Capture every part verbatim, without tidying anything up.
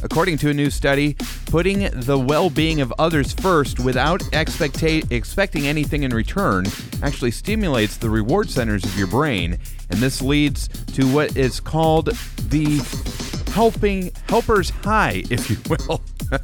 According to a new study, putting the well-being of others first without expecta- expecting anything in return actually stimulates the reward centers of your brain, and this leads to what is called the helping helper's high, if you will.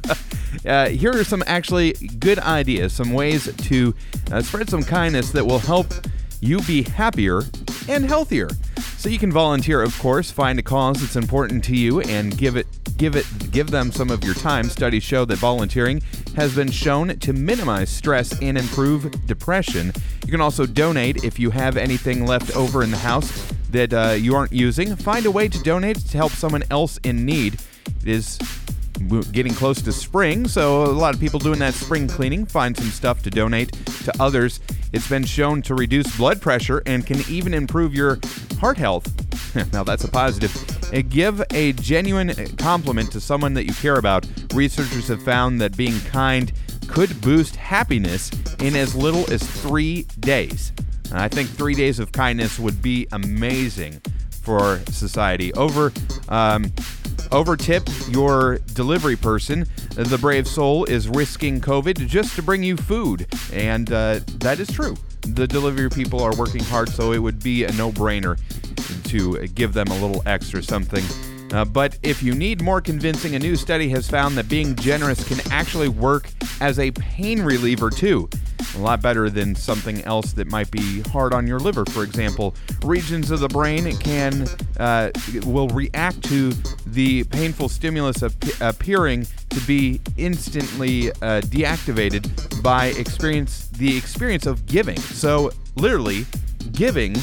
uh, here are some actually good ideas, some ways to uh, spread some kindness that will help you be happier and healthier. So you can volunteer, of course, find a cause that's important to you and give it give it give them some of your time. Studies show that volunteering has been shown to minimize stress and improve depression. You can also donate if you have anything left over in the house that uh, you aren't using. Find a way to donate to help someone else in need. It is getting close to spring, so a lot of people doing that spring cleaning. Find some stuff to donate to others. It's been shown to reduce blood pressure and can even improve your heart health. Now that's a positive. Uh, give a genuine compliment to someone that you care about. Researchers have found that being kind could boost happiness in as little as three days. And I think three days of kindness would be amazing for society. Over, um, over tip your delivery person. The brave soul is risking COVID just to bring you food, and uh, that is true. The delivery people are working hard, so it would be a no-brainer to give them a little extra something. Uh, but if you need more convincing, a new study has found that being generous can actually work as a pain reliever too. A lot better than something else that might be hard on your liver, for example. Regions of the brain can uh, will react to the painful stimulus ap- appearing to be instantly uh, deactivated by experience the experience of giving. So literally, giving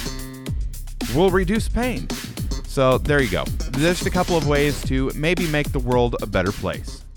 will reduce pain. So there you go. Just a couple of ways to maybe make the world a better place.